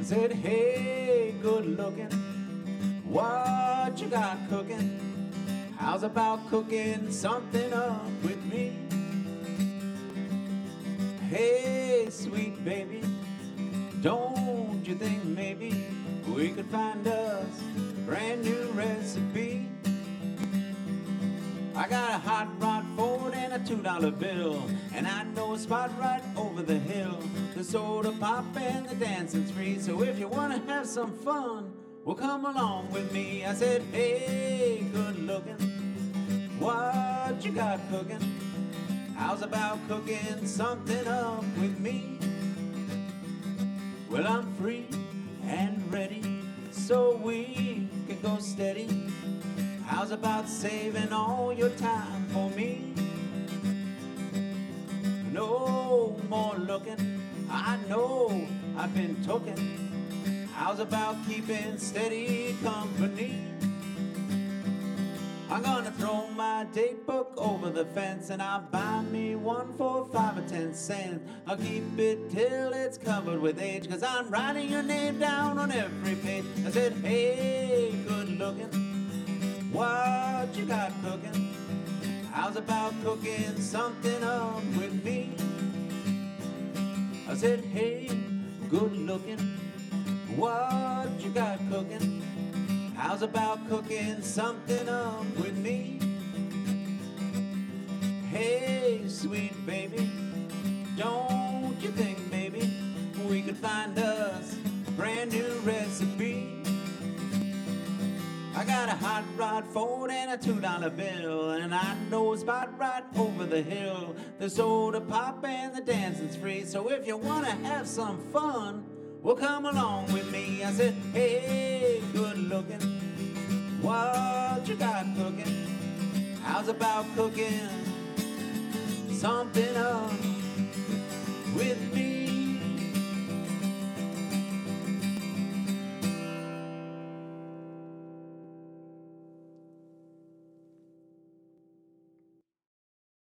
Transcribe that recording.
said, hey, good looking, what you got cooking? How's about cooking something up with me? Hey, sweet baby, don't you think maybe we could find us a brand new recipe? I got a hot rod Ford and a $2 bill, and I know a spot right over the hill. The soda pop and the dancing's free, so if you wanna have some fun, well, come along with me. I said, hey, good looking, what you got cooking? How's about cooking something up with me? Well, I'm free and ready, so we can go steady. How's about saving all your time for me? No more looking, I know I've been token. How's about keeping steady company? I'm gonna throw my date book over the fence, and I'll buy me one for 5 or 10 cents. I'll keep it till it's covered with age, 'cause I'm writing your name down on every page. I said, hey, good looking, what you got cooking? How's about cooking something up with me? I said, hey, good looking, what you got cooking? How's about cooking something up with me? Hey, sweet baby, don't you think maybe we could find us a brand new recipe? I got a hot rod Ford and a $2 bill, and I know a spot right over the hill. The soda pop and the dancing's free, so if you wanna have some fun, well, come along with me. I said, hey, good looking, what you got cooking? How's about cooking something up with me?